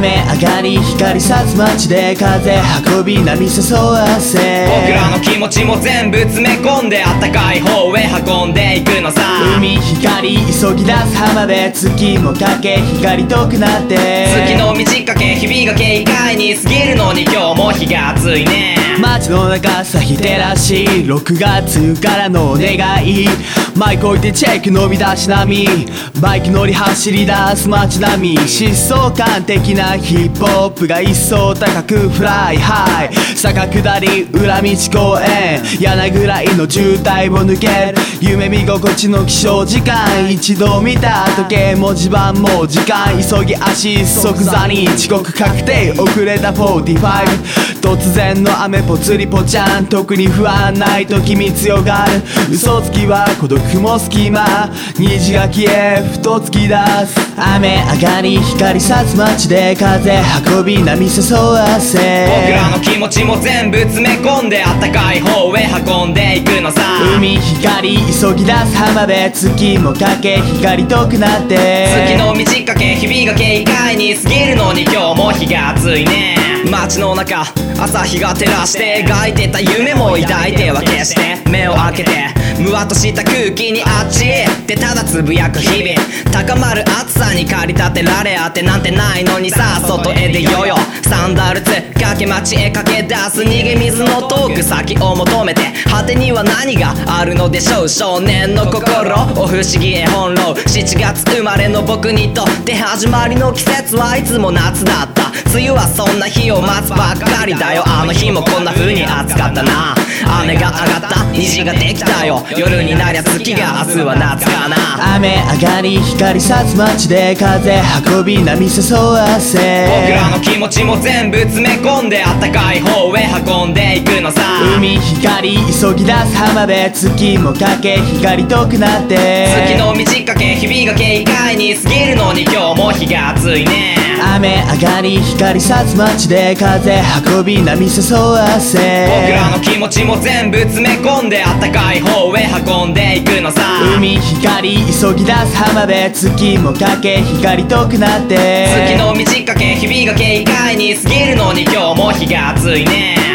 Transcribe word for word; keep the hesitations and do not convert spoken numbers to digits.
雨上がり光さす街で風運び波誘わせ僕らの気持ちも全部詰め込んであったかい方へ運んでいくのさ。 海光急ぎ出す浜辺月もかけ光遠くなって月の満ち欠け日々が軽快に過ぎるのに今日も日が暑いね。 街の中さひてらしいろくがつからのお願いマイク置いてチェック伸び出し波バイク乗り走り出す街並み疾走感的なヒップホップが一層高くフライハイ坂下り裏道公園柳ぐらいの渋滞を抜ける夢見心地の起床時間一度見た時計文字盤も時間急ぎ足即座に遅刻確定遅れたよんじゅうご突然の雨ぽつりぽちゃん特に不安ない時見強がる嘘つきは孤独も隙間虹が消えふと突き出す雨上がり光さす街で風運び波誘わせ僕らの気持ちも全部詰め込んであったかい方へ運んでいくのさ。 海光急ぎ出す浜辺月もかけ光遠くなって月の満ち欠け日々が軽快に過ぎるのに今日も日が暑いね。街の中朝日が照らして描いてた夢も抱いては消して目を開けてむわっとした空気にあっちってただつぶやく日々高まる暑さに駆り立てられあてなんてないのにさ外へ出ようよサンダルつかけ街へ駆け出す逃げ水の遠く先を求めて果てには何があるのでしょう少年の心を不思議へ翻弄しちがつ生まれの僕にとって始まりの季節はいつも夏だった梅雨はそんな日を待つばっかりだよあの日もこんな風に暑かったな雨が上がった虹ができたよ夜になりゃ月が明日は夏かな雨上がり光さす街で風運び波誘わせ僕らの気持ちも全部詰め込んであったかい方へ運んでいくのさ海光急ぎ出す浜辺月もかけ光遠くなって月の満ち欠け日々が軽快に過ぎるのに今日も日が暑いね雨上がり光さす街で風運び波誘わせ僕らの気持ちも全部詰め込んであったかい方へ運んでいくのさ海光急ぎ出す浜辺月もかけ光遠くなって月の満ち欠け日々が軽快に過ぎるのに今日も日が暑いね